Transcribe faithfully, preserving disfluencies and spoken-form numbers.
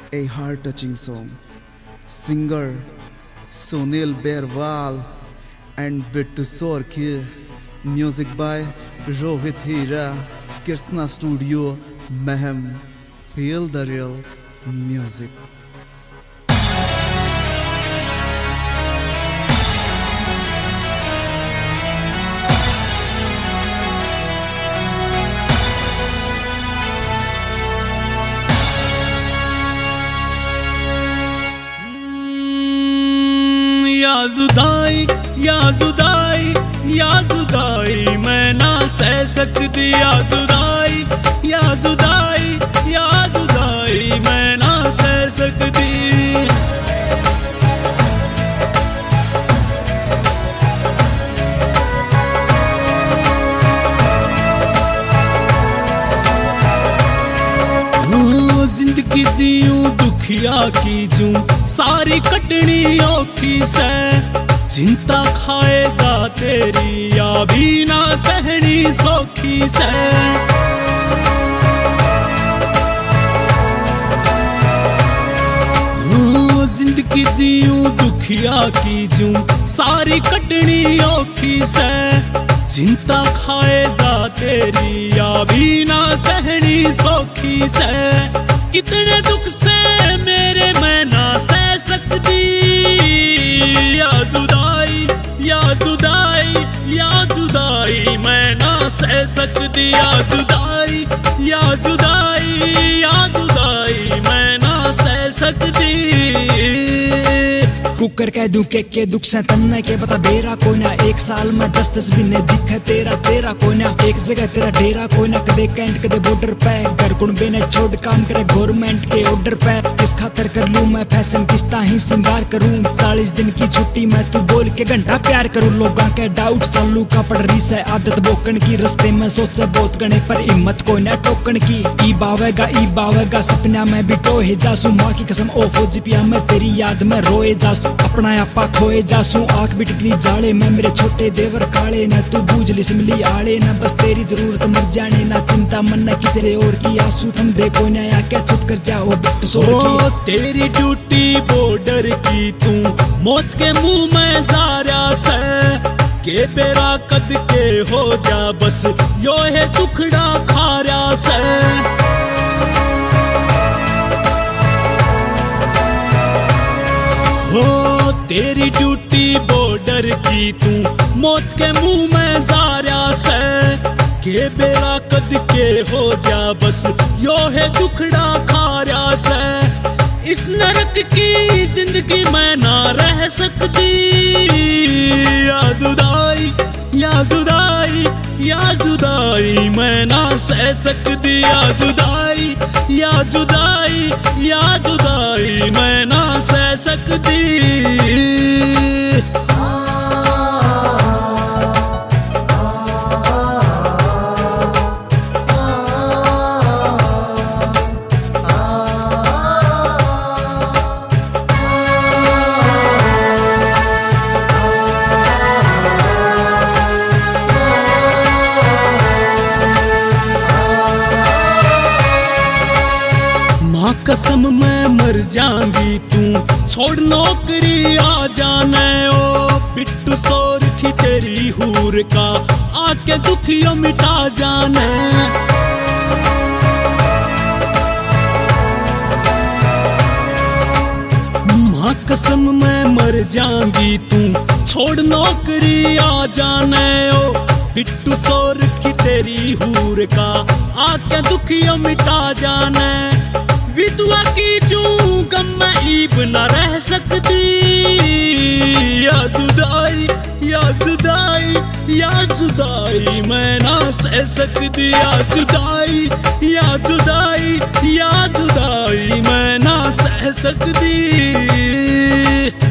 a heart-touching song. Singer Sunil Berwal and Bittu Sorki. Music by Rohit Hira. Krishna Studio, Mehem. Feel the real music. या जुदाई या जुदाई या जुदाई मैं ना सह सकती। या जुदाई या जुदाई या जुदाई मैं ना सह सकती। जिंदगी जीऊं दुखिया की जूं सारी कटनी औखी से। चिंता खाए जा तेरी या भी ना सहनी सौखी से। जिंदगी जीऊं दुखिया की जूं सारी कटनी औखी से। चिंता खाए जा तेरी या भी ना सहनी सौखी से। कितने दुख से मेरे मैं ना सह सकती। या जुदाई या जुदाई या जुदाई मैं ना सह सकती। या जुदाई या जुदाई या जुदाई मैं ना सह सकती। कुकर कह दूं के के दुख से तन्ने के बता बेरा कोई ना। एक साल में दस दस महीने दिखे तेरा चेहरा कोई ना। एक जगह तेरा डेरा कोई ना। कदे कैंट कदे बॉर्डर पे घर कुणबे ने छोड़ काम करे गवर्नमेंट के ऑर्डर पे। किस खातर कर लूं मैं फैशन किस्ता ही सिंगार करूं। चालीस दिन की छुट्टी में तू बोल के घंटा प्यार करूं। लोगों के डाउट चालू का पड़ रही से आदत बोकन की। रस्ते में सोचे बहुत गणे पर हिम्मत कोई ना टोकन की। ई बावेगा ई बावेगा सपना में भी टोहे जासू। माँ की कसम ओ फौजी पिया मैं तेरी याद में रोए जासू। अपना आपा खोए जासू आंख बिटकनी जाले में। मेरे छोटे देवर काले न तू बूझ ली सिमली आले न। बस तेरी जरूरत मर जाने ना चिंता मन न किसी और की। आंसू तुम देखो नया क्या चुप कर जाओ ओ तेरी ड्यूटी बॉर्डर की तू मौत के मुंह में जा रहा से। के बेरा कद के हो जा बस यो है टुकड़ा खा रहा से। हो तेरी ड्यूटी बॉर्डर की तू मौत के मुंह में जा रहा से। के बेरा कद के हो जा बस यो है दुखड़ा खा रहा से। इस नरक की जिंदगी में ना रह सकती। या जुदाई या जुदाई या जुदाई मैं ना सह सकती। या जुदाई या जुदाई या जुदाई मैं ना सह सकती। कसम मैं मर जाऊंगी तू छोड़ नौकरी आ जाने। ओ बिट्टू सोरखी तेरी हूर का आके दुखियों मिटा जाने। माँ कसम मैं मर जाऊंगी तू छोड़ नौकरी आ जाने। ओ बिट्टू सोरखी तेरी हूर का आके दुखियों मिटा जाने। विधवा की जूं गम में ईब न रह सकती। या जुदाई या जुदाई या जुदाई मैं ना सह सकती। या जुदाई या जुदाई या जुदाई मैं ना सह सकती।